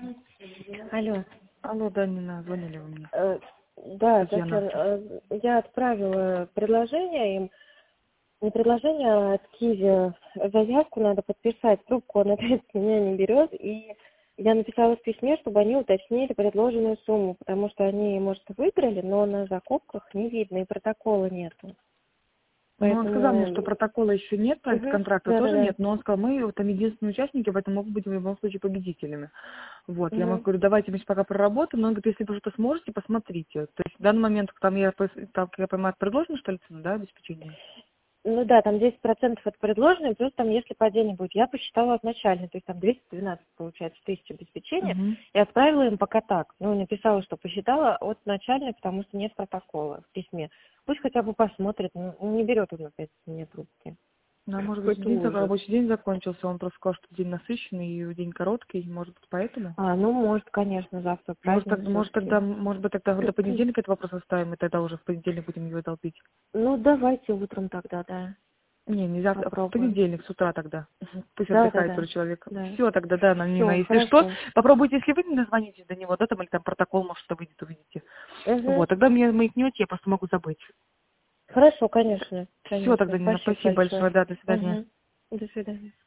Алло. Алло, да, Нина, звонили вы мне. Да, Татьяна. я отправила предложение им, не предложение, а от Киви заявку надо подписать, трубку он опять с меня не берет, и я написала в письме, чтобы они уточнили предложенную сумму, потому что они, может, выиграли, но на закупках не видно, и протокола нету. Ну, он сказал мне, что Поэтому... протокола еще нет, проект контракта тоже Да-да-да. нет, но он сказал, мы вот там единственные участники, поэтому мы будем в любом случае победителями. Вот, я ему Мгм. говорю, давайте мы пока проработаем, но он говорит, если вы что-то сможете, посмотрите. То есть в данный момент, там я, там, как я понимаю, предложено, что ли, цена, да, обеспечение? Ну да, там 10% от предложенной, плюс там, если падение будет. Я посчитала изначально, то есть там 212, получается, тысяч обеспечения, Угу. и отправила им пока так. Ну, написала, что посчитала от начальной, потому что нет протокола в письме. Пусть хотя бы посмотрит, ну, не берет он опять мне трубки. Ну, а может быть, Какой-то ужас. рабочий день закончился, он просто сказал, что день насыщенный и день короткий, может быть, поэтому? Ну, может, конечно, завтра Может, праздник все-таки. может быть, тогда до понедельника этот вопрос оставим, и тогда уже в понедельник будем его долбить. Ну, давайте утром тогда, да, Не, не завтра, в попробуем. понедельник с утра тогда. Пусть Да, да, отдыхает да. уже человек. Да. Все тогда, да, Нина, Все, если что, хорошо. попробуйте, если вы не дозвонитесь до него, да, там, или там протокол, может, что выйдет, увидите. Угу. Вот, тогда мне маякнете, я просто могу забыть. Хорошо, конечно, Все конечно. тогда, Нина, Спасибо спасибо большое, большое. да, до свидания. Угу. До свидания.